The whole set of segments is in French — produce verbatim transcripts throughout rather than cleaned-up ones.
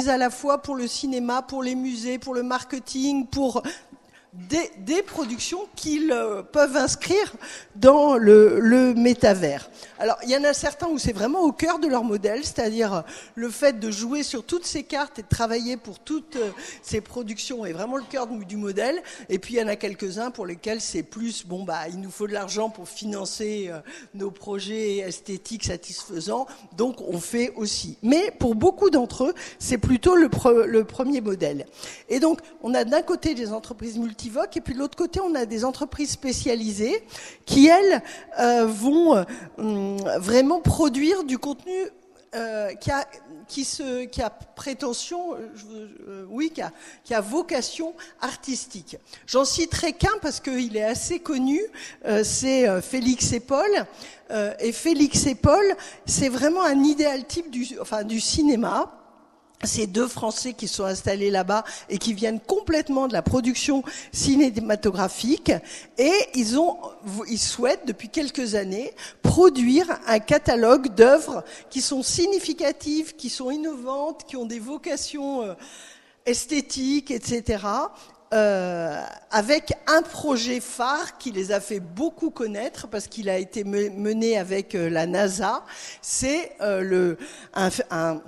à la fois pour le cinéma, pour les musées, pour le marketing, pour des, des productions qu'ils euh, peuvent inscrire dans le, le métavers. Alors, il y en a certains où c'est vraiment au cœur de leur modèle, c'est-à-dire le fait de jouer sur toutes ces cartes et de travailler pour toutes euh, ces productions est vraiment le cœur du, du modèle. Et puis, il y en a quelques-uns pour lesquels c'est plus, bon, bah, il nous faut de l'argent pour financer euh, nos projets esthétiques satisfaisants, donc on fait aussi. Mais pour beaucoup d'entre eux, c'est plutôt le, pre, le premier modèle. Et donc, on a d'un côté des entreprises multivoques, et puis de l'autre côté, on a des entreprises spécialisées qui, elles, euh, vont euh, vraiment produire du contenu euh, qui a qui se qui a prétention euh, oui qui a qui a vocation artistique. J'en citerai qu'un parce qu'il est assez connu, euh, c'est euh, Félix et Paul. Euh, et Félix et Paul, c'est vraiment un idéal type du enfin du cinéma. Ces deux Français qui sont installés là-bas et qui viennent complètement de la production cinématographique, et ils ont, ils souhaitent depuis quelques années produire un catalogue d'œuvres qui sont significatives, qui sont innovantes, qui ont des vocations euh, esthétiques, et cetera. Euh, avec un projet phare qui les a fait beaucoup connaître parce qu'il a été mené avec euh, la NASA. C'est euh, le un, un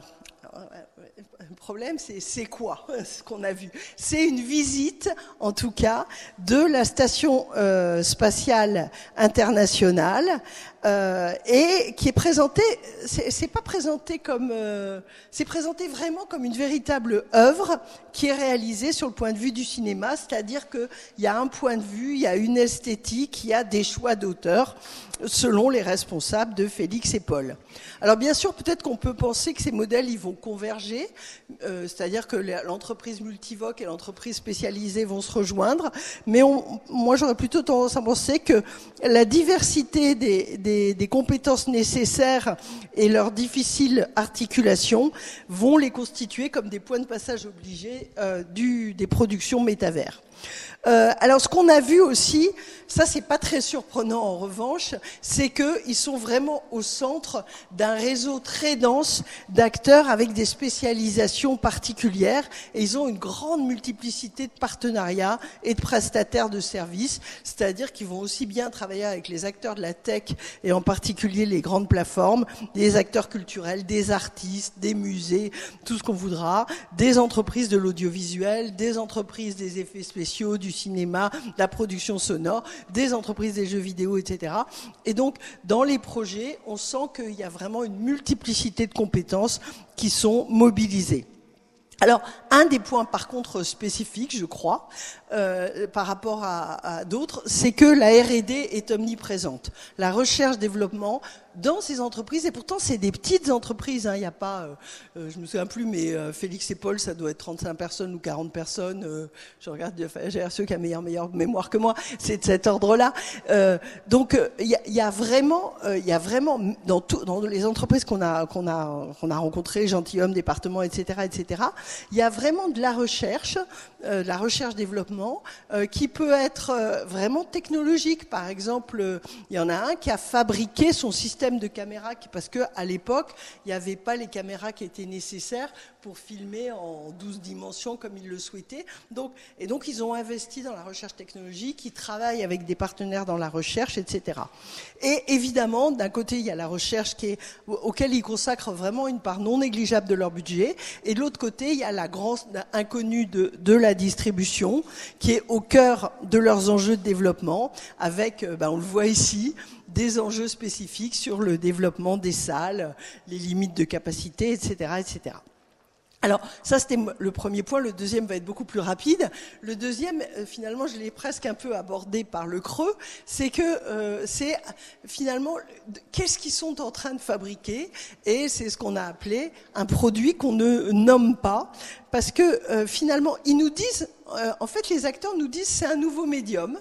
Le problème, c'est c'est quoi ce qu'on a vu? C'est une visite, en tout cas, de la station euh, spatiale internationale euh, et qui est présentée. C'est, c'est pas présenté comme, euh, c'est présenté vraiment comme une véritable œuvre qui est réalisée sur le point de vue du cinéma, c'est-à-dire que il y a un point de vue, il y a une esthétique, il y a des choix d'auteurs selon les responsables de Félix et Paul. Alors bien sûr, peut-être qu'on peut penser que ces modèles ils vont converger, euh, c'est-à-dire que l'entreprise multivoque et l'entreprise spécialisée vont se rejoindre, mais on, moi j'aurais plutôt tendance à penser que la diversité des, des, des compétences nécessaires et leur difficile articulation vont les constituer comme des points de passage obligés euh, du, des productions métavers. Euh, alors, ce qu'on a vu aussi, ça c'est pas très surprenant en revanche, c'est qu'ils sont vraiment au centre d'un réseau très dense d'acteurs avec des spécialisations particulières, et ils ont une grande multiplicité de partenariats et de prestataires de services, c'est-à-dire qu'ils vont aussi bien travailler avec les acteurs de la tech et en particulier les grandes plateformes, des acteurs culturels, des artistes, des musées, tout ce qu'on voudra, des entreprises de l'audiovisuel, des entreprises des effets spéciaux, du cinéma, de la production sonore, des entreprises des jeux vidéo, et cetera. Et donc, dans les projets, on sent qu'il y a vraiment une multiplicité de compétences qui sont mobilisées. Alors, un des points, par contre, spécifiques, je crois, euh, par rapport à, à d'autres, c'est que la R et D est omniprésente. La recherche-développement dans ces entreprises, et pourtant c'est des petites entreprises, hein, il n'y a pas, euh, je me souviens plus, mais euh, Félix et Paul, ça doit être trente-cinq personnes ou quarante personnes, euh, je regarde G R C E qui a meilleure, meilleure mémoire que moi, c'est de cet ordre-là. Euh, donc il euh, y, y a vraiment, il euh, y a vraiment dans, tout, dans les entreprises qu'on a, qu'on a, qu'on a rencontrées, gentilshommes, départements, et cetera, et cetera, il y a vraiment de la recherche, euh, de la recherche-développement, euh, qui peut être euh, vraiment technologique. Par exemple, il euh, y en a un qui a fabriqué son système de caméra, parce que à l'époque, il n'y avait pas les caméras qui étaient nécessaires pour filmer en douze dimensions comme ils le souhaitaient. Donc, et donc, ils ont investi dans la recherche technologique, ils travaillent avec des partenaires dans la recherche, et cetera. Et évidemment, d'un côté, il y a la recherche qui est, auquel ils consacrent vraiment une part non négligeable de leur budget, et de l'autre côté, il y a la grande inconnue de, de la distribution, qui est au cœur de leurs enjeux de développement, avec, ben, on le voit ici, des enjeux spécifiques sur le développement des salles, les limites de capacité, et cetera, et cetera. Alors, ça, c'était le premier point. Le deuxième va être beaucoup plus rapide. Le deuxième, finalement, je l'ai presque un peu abordé par le creux, c'est que euh, c'est finalement qu'est-ce qu'ils sont en train de fabriquer, et c'est ce qu'on a appelé un produit qu'on ne nomme pas, parce que euh, finalement, ils nous disent, euh, en fait, les acteurs nous disent c'est un nouveau médium.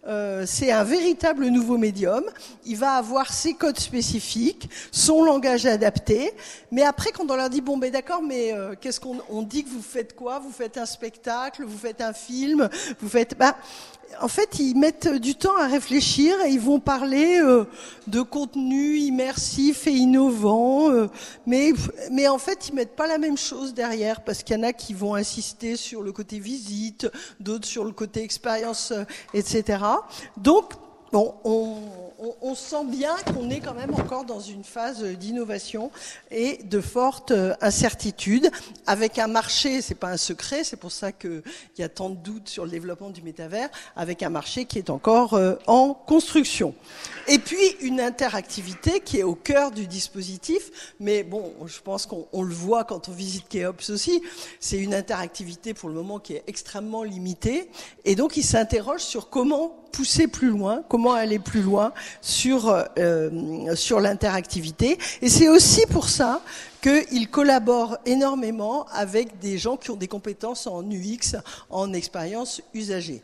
euh, c'est un véritable nouveau médium. Il va avoir ses codes spécifiques, son langage adapté. Mais après, quand on leur dit, bon, ben d'accord, mais euh, qu'est-ce qu'on on dit que vous faites quoi? Vous faites un spectacle, vous faites un film, vous faites... Bah, en fait, ils mettent du temps à réfléchir et ils vont parler euh, de contenu immersif et innovant, euh, mais mais en fait, ils mettent pas la même chose derrière parce qu'il y en a qui vont insister sur le côté visite, d'autres sur le côté expérience, euh, et cetera. Donc, bon, on, on, on sent bien qu'on est quand même encore dans une phase d'innovation et de forte incertitude, avec un marché, c'est pas un secret, c'est pour ça qu'il y a tant de doutes sur le développement du métavers, avec un marché qui est encore euh, en construction. Et puis une interactivité qui est au cœur du dispositif, mais bon, je pense qu'on on le voit quand on visite Keops aussi, c'est une interactivité pour le moment qui est extrêmement limitée, et donc il s'interroge sur comment pousser plus loin, comment aller plus loin sur euh, sur l'interactivité. Et c'est aussi pour ça qu'il collabore énormément avec des gens qui ont des compétences en U X, en expérience usagée.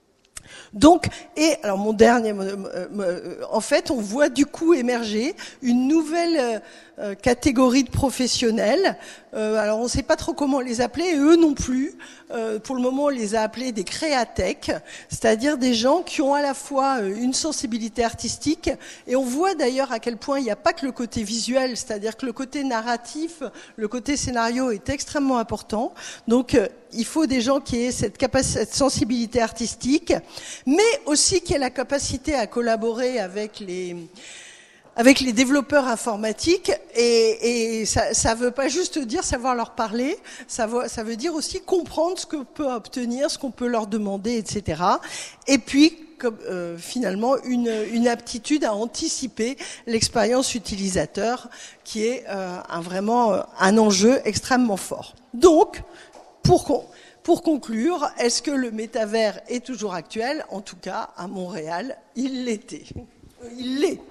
Donc, et alors mon dernier, en fait, on voit du coup émerger une nouvelle euh, catégorie de professionnels. Euh, alors, on ne sait pas trop comment les appeler, et eux non plus. Euh, pour le moment, on les a appelés des créatech, c'est-à-dire des gens qui ont à la fois une sensibilité artistique, et on voit d'ailleurs à quel point il n'y a pas que le côté visuel, c'est-à-dire que le côté narratif, le côté scénario est extrêmement important. Donc, euh, il faut des gens qui aient cette capacité, cette sensibilité artistique, mais aussi qui aient la capacité à collaborer avec les avec les développeurs informatiques, et, et ça, ça veut pas juste dire savoir leur parler, ça veut, ça veut dire aussi comprendre ce qu'on peut obtenir, ce qu'on peut leur demander, et cetera. Et puis, comme, euh, finalement, une, une aptitude à anticiper l'expérience utilisateur, qui est euh, un, vraiment euh, un enjeu extrêmement fort. Donc, pour qu'on Pour conclure, est-ce que le métavers est toujours actuel? En tout cas, à Montréal, il l'était. Il l'est.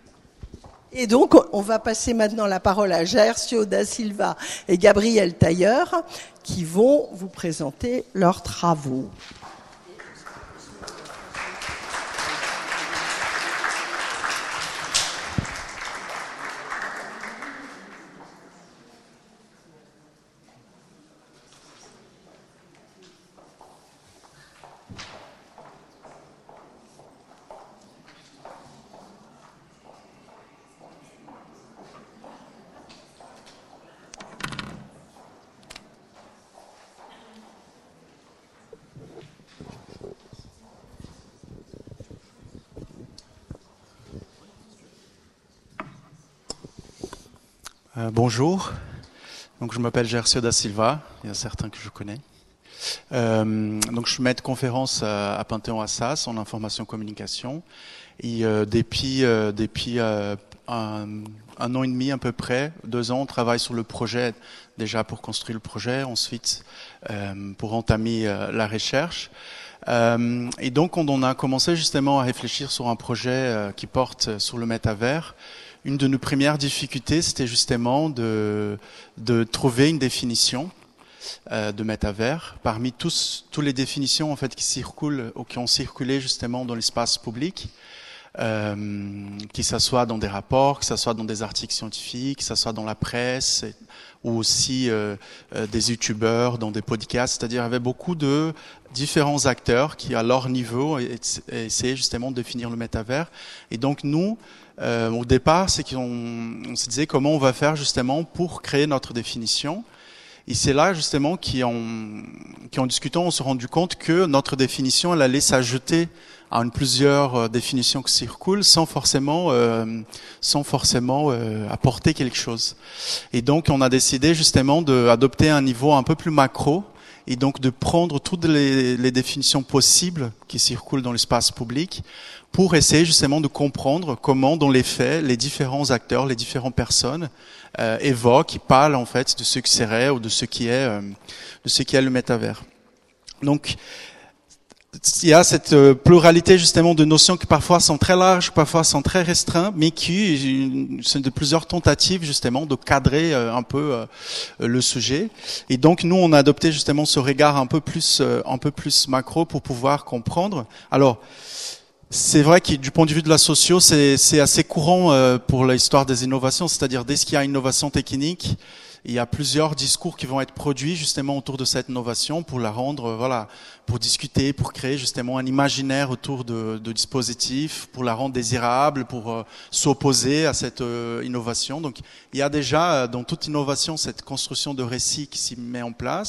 Et donc, on va passer maintenant la parole à Gercio da Silva et Gabriel Tailleur, qui vont vous présenter leurs travaux. Euh, bonjour, donc je m'appelle Gercio da Silva, il y a certains que je connais. Euh, donc je suis maître de conférence à, à Panthéon-Assas en information communication, et euh, depuis, euh, depuis euh, un, un an et demi à peu près, deux ans, on travaille sur le projet, déjà pour construire le projet, ensuite euh, pour entamer euh, la recherche. Euh, et donc on, on a commencé justement à réfléchir sur un projet euh, qui porte sur le métavers. Une de nos premières difficultés, c'était justement de, de trouver une définition euh, de métavers parmi tous, toutes les définitions en fait qui circulent ou qui ont circulé justement dans l'espace public, euh, que ce soit dans des rapports, que ce soit dans des articles scientifiques, que ce soit dans la presse, et, ou aussi euh, euh, des youtubeurs, dans des podcasts. C'est-à-dire, il y avait beaucoup de différents acteurs qui, à leur niveau, essayaient justement de définir le métavers. Et donc, nous, Euh, au départ, c'est qu'on on se disait comment on va faire justement pour créer notre définition. Et c'est là justement qu'en qu'en discutant, on s'est rendu compte que notre définition, elle allait s'ajouter à une plusieurs définitions qui circulent sans forcément, euh, sans forcément euh, apporter quelque chose. Et donc, on a décidé justement d'adopter un niveau un peu plus macro, et donc de prendre toutes les, les définitions possibles qui circulent dans l'espace public pour essayer justement de comprendre comment, dans les faits, les différents acteurs, les différentes personnes euh, évoquent, ils parlent en fait de ce qui serait ou de ce qui est, euh, de ce qui est le métavers. Donc, il y a cette pluralité justement de notions qui parfois sont très larges, parfois sont très restreintes, mais qui sont de plusieurs tentatives justement de cadrer un peu le sujet. Et donc nous on a adopté justement ce regard un peu plus un peu plus macro pour pouvoir comprendre. Alors C'est vrai que du point de vue de la socio, c'est, c'est assez courant euh, pour l'histoire des innovations, c'est-à-dire dès qu'il y a une innovation technique, il y a plusieurs discours qui vont être produits justement autour de cette innovation pour la rendre, euh, voilà, pour discuter, pour créer justement un imaginaire autour de, de dispositifs, pour la rendre désirable, pour euh, s'opposer à cette euh, innovation. Donc il y a déjà euh, dans toute innovation cette construction de récit qui s'y met en place.